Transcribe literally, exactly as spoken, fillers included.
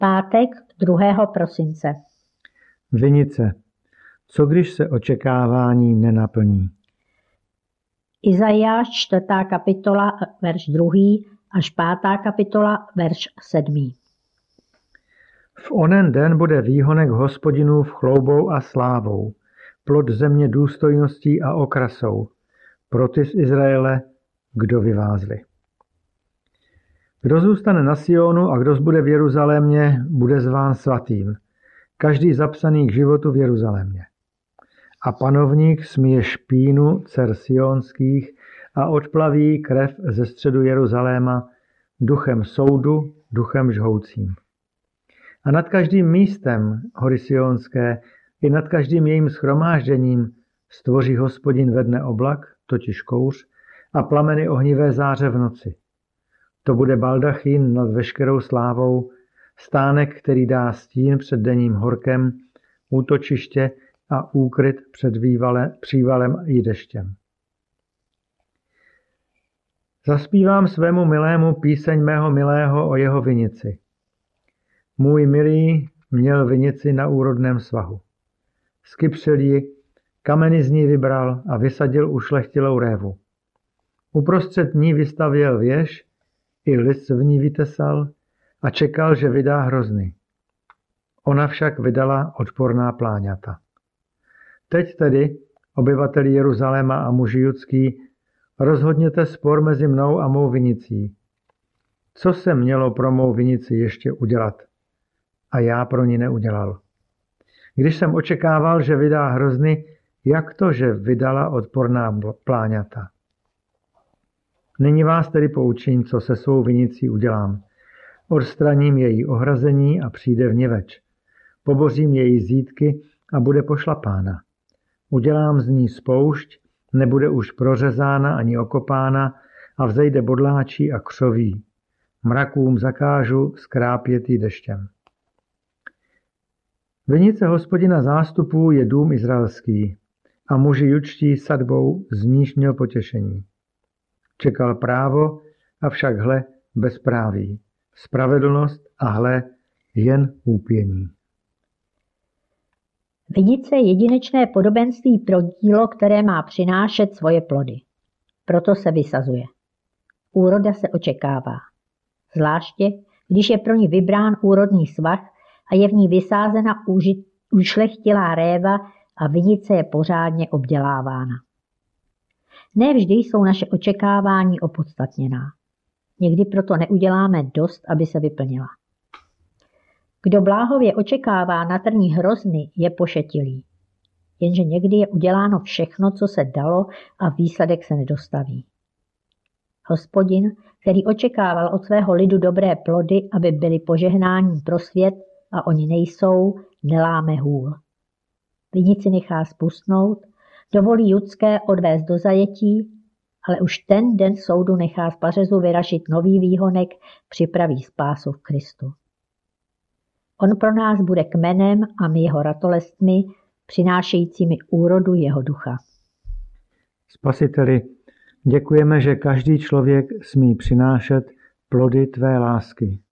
Pátek druhého prosince. Vinice. Co když se očekávání nenaplní? Izajáš čtvrtá kapitola, verš druhý až pátá kapitola, verš sedmý. V onen den bude výhonek Hospodinův chloubou a slávou, plod země důstojností a okrasou, pro ty z Izraele, kdo vyvázli. Kdo zůstane na Sionu a kdo zbude v Jeruzalémě, bude zván svatým, každý zapsaný k životu v Jeruzalémě. A panovník smije špínu dcer sionských a odplaví krev ze středu Jeruzaléma duchem soudu, duchem žhoucím. A nad každým místem hory sionské i nad každým jejím shromážděním stvoří Hospodin ve dne oblak, totiž kouř, a plameny ohnivé záře v noci. To bude baldachín nad veškerou slávou, stánek, který dá stín před denním horkem, útočiště a úkryt před vývale, přívalem i deštěm. Zaspívám svému milému píseň mého milého o jeho vinici. Můj milý měl vinici na úrodném svahu. Skypřil ji, kameny z ní vybral a vysadil ušlechtilou révu. Uprostřed ní vystavěl věž, i lis v ní vytesal a čekal, že vydá hrozny. Ona však vydala odporná pláňata. Teď tedy, obyvateli Jeruzaléma a muži judský, rozhodněte spor mezi mnou a mou vinicí. Co se mělo pro mou vinici ještě udělat? A já pro ní neudělal. Když jsem očekával, že vydá hrozny, jak to, že vydala odporná pláňata? Nyní vás tedy poučím, co se svou vinicí udělám. Odstraním její ohrazení a přijde vněveč. Pobořím její zítky a bude pošlapána. Udělám z ní spoušť, nebude už prořezána ani okopána a vzejde bodláčí a křoví. Mrakům zakážu skrápět jí deštěm. Vinice Hospodina zástupů je dům izraelský a muži judští sadbou z níž měl potěšení. Čekal právo, avšak hle bezpráví, spravedlnost a hle jen úpění. Vinice je jedinečné podobenství pro dílo, které má přinášet svoje plody. Proto se vysazuje. Úroda se očekává. Zvláště, když je pro ní vybrán úrodný svah a je v ní vysázena ušlechtilá réva a vinice je pořádně obdělávána. Ne vždy jsou naše očekávání opodstatněná. Někdy proto neuděláme dost, aby se vyplnila. Kdo bláhově očekává na trní hrozny, je pošetilý. Jenže někdy je uděláno všechno, co se dalo a výsledek se nedostaví. Hospodin, který očekával od svého lidu dobré plody, aby byly požehnáním pro svět a oni nejsou, neláme hůl. Vinici nechá spustnout, dovolí judské odvést do zajetí, ale už ten den soudu nechá z pařezu vyrašit nový výhonek, připraví spásu v Kristu. On pro nás bude kmenem a my jeho ratolestmi, přinášejícími úrodu jeho ducha. Spasiteli, děkujeme, že každý člověk smí přinášet plody tvé lásky.